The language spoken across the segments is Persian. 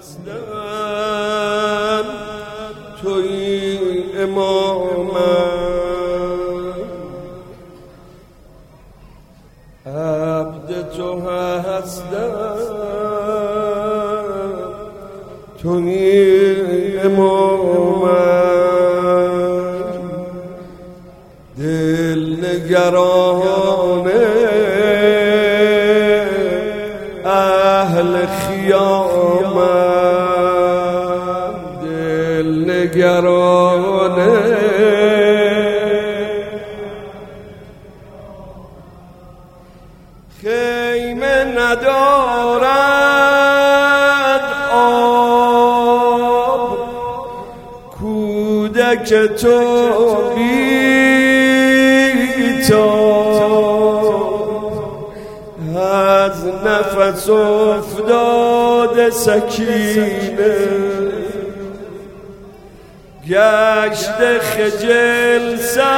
هستم توی امامم، عبد تو هستم توی امامم، دل نگران اهل خیامم، دل نگران خیمه ندارد آب، کودک تو از نفس افتاده سکینه، گشت خجل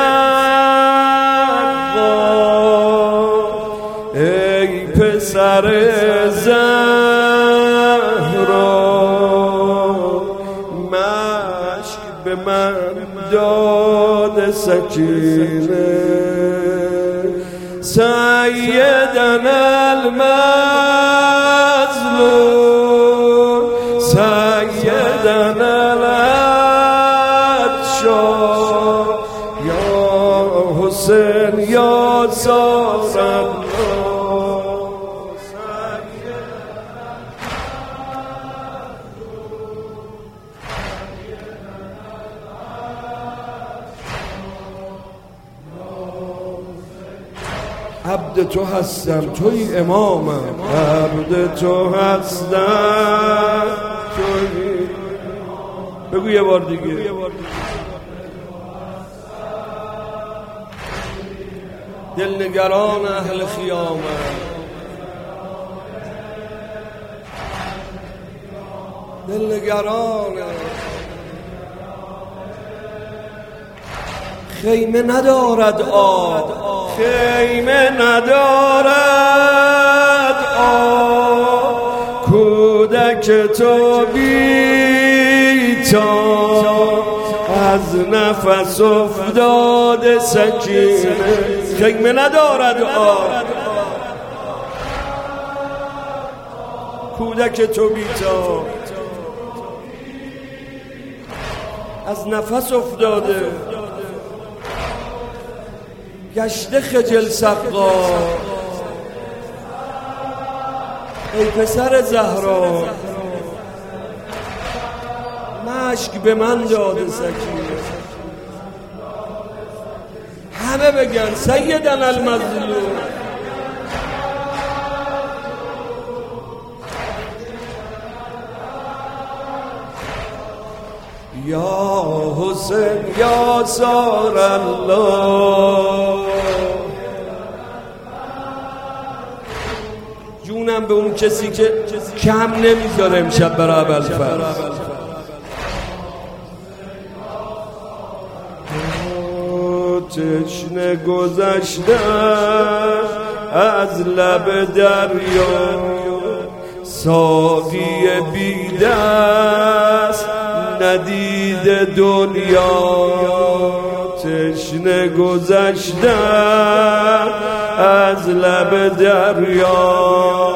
سقا ای پسر زهرا، مشک به من داد سکینه، سیدنا المظلوم سیدنا العطشان، یا حسین یا زار الله، عبد تو هستم توی امامم، عبد تو هستم توی، بگو یه بار دیگه، دلنگران اهل خیامم، دلنگران خیمه ندارد آب، خیمه ندارد آب، کودک تو بی‌تاب از نفس افتاده سکینه، خیمه ندارد آب، کودک تو بی‌تاب از نفس افتاده، گشته خجل سقا ای پسر زهرا، مشک به من داده سکینه، همه بگن سیدنا المظلوم، یا حسین یا زار الله، جونم به اون کسی که کم نمیذاره امشب برای ابوالفضل، تشنه گذشتم از لب دریا، ساقی بی دست ندید دنیا، تشنه گذشتم از لب دریا،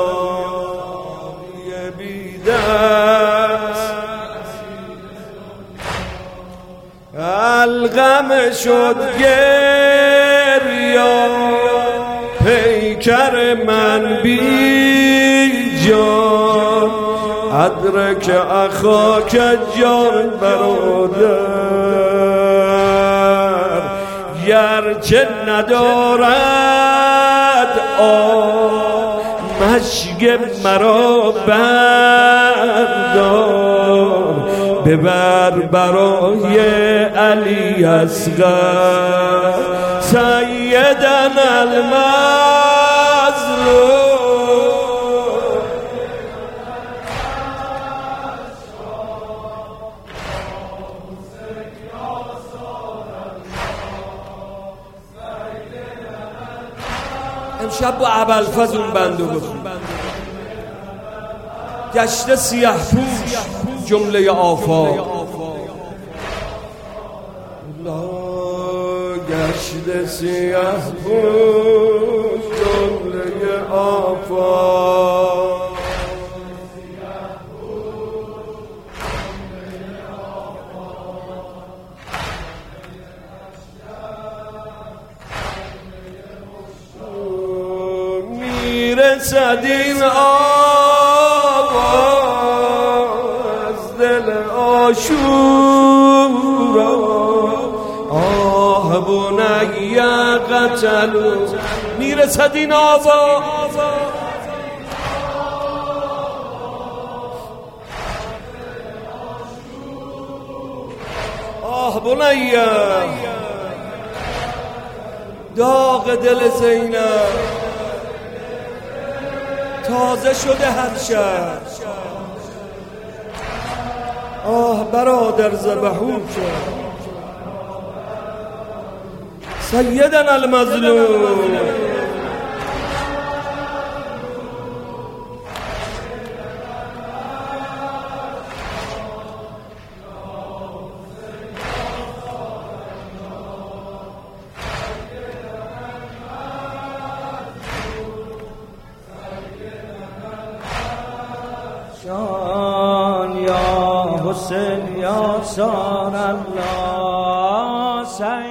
بی دست الغم شد گریا، پیکر من بی جان، ادرک اخاک جان برادر، گرچه ندارد آب، مشک مرا بردار، ببر برای علی اصغر، سیدنا المظلوم، امشب با ابوالفضل اون بندو بخون، گشته سیه پوش جمله آفاق، گشته سیه پوش جمله آفاق. میرسد این آواز دل آشورا، آه بنی قتلوا. میرسد این آواز، آه بنی داغ دل زینب تازه شده هر شب. آه برادر ذبحوک سیدنا المظلوم. شان یا حسین یا سان الله